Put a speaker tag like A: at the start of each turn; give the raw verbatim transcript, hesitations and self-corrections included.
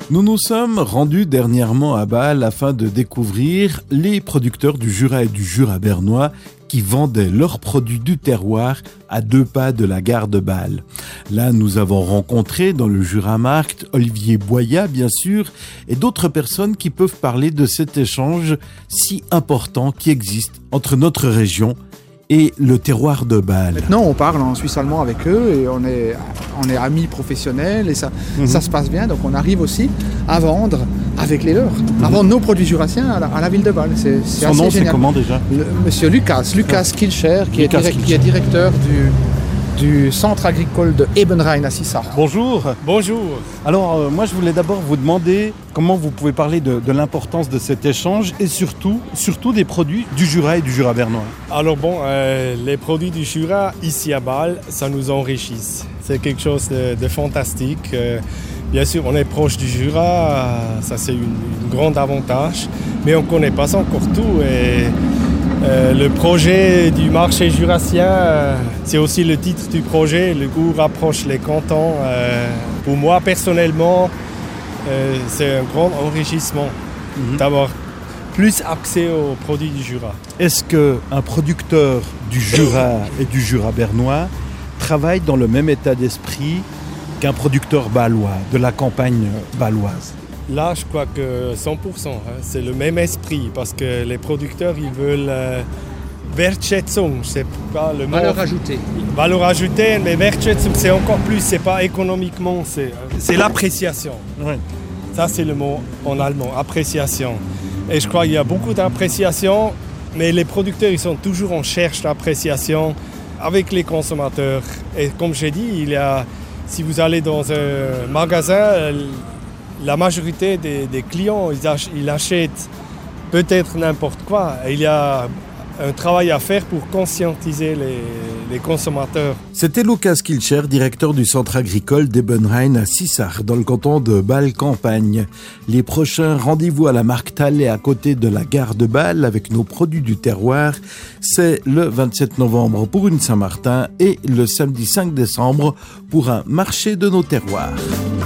A: Nous nous sommes rendus dernièrement à Bâle afin de découvrir les producteurs du Jura et du Jura bernois qui vendaient leurs produits du terroir à deux pas de la gare de Bâle. Là, nous avons rencontré dans le Juramarkt Olivier Boyat, bien sûr, et d'autres personnes qui peuvent parler de cet échange si important qui existe entre notre région et le terroir de Bâle.
B: Maintenant, on parle en suisse-allemand avec eux et on est, on est amis professionnels et ça, mmh. ça se passe bien. Donc, on arrive aussi à vendre avec les leurs, mmh. à vendre nos produits jurassiens à la, à la ville de Bâle. C'est, c'est
A: Son
B: assez
A: nom,
B: génial.
A: c'est comment déjà?
B: Le, Monsieur Lucas, Lucas Kilcher, qui, Lucas est direct, qui est directeur du, du centre agricole de Ebenrhein à Sissach.
A: Bonjour.
C: Bonjour.
A: Alors, euh, moi, je voulais d'abord vous demander comment vous pouvez parler de, de l'importance de cet échange et surtout, surtout des produits du Jura et du Jura bernois.
C: Alors bon, euh, les produits du Jura ici à Bâle, ça nous enrichit. C'est quelque chose de, de fantastique. Euh, bien sûr, on est proche du Jura, ça c'est une, une grande avantage, mais on ne connaît pas encore tout. Et, Euh, le projet du marché jurassien, euh, c'est aussi le titre du projet, le goût rapproche les cantons. Euh, pour moi, personnellement, euh, c'est un grand enrichissement mm-hmm. d'avoir plus accès aux produits du Jura.
A: Est-ce qu'un producteur du Jura et du Jura bernois travaille dans le même état d'esprit qu'un producteur bâlois, de la campagne bâloise ?
C: Là, je crois que cent pour cent, hein, c'est le même esprit parce que les producteurs, ils veulent euh, Wertschätzung, je sais pas le mot.
B: Valeur ajoutée.
C: Valeur ajoutée, mais Wertschätzung, c'est encore plus, c'est pas économiquement, c'est, c'est l'appréciation.
A: Oui.
C: Ça, c'est le mot en allemand, appréciation. Et je crois qu'il y a beaucoup d'appréciation, mais les producteurs, ils sont toujours en recherche d'appréciation avec les consommateurs. Et comme j'ai dit, il y a, si vous allez dans un magasin, la majorité des, des clients, ils, ach- ils achètent peut-être n'importe quoi. Et il y a un travail à faire pour conscientiser les, les consommateurs.
A: C'était Lucas Kilcher, directeur du centre agricole d'Ebenrhein à Sissach, dans le canton de Bâle-Campagne. Les prochains rendez-vous à la Markthalle et à côté de la gare de Bâle avec nos produits du terroir, c'est le vingt-sept novembre pour une Saint-Martin et le samedi cinq décembre pour un marché de nos terroirs.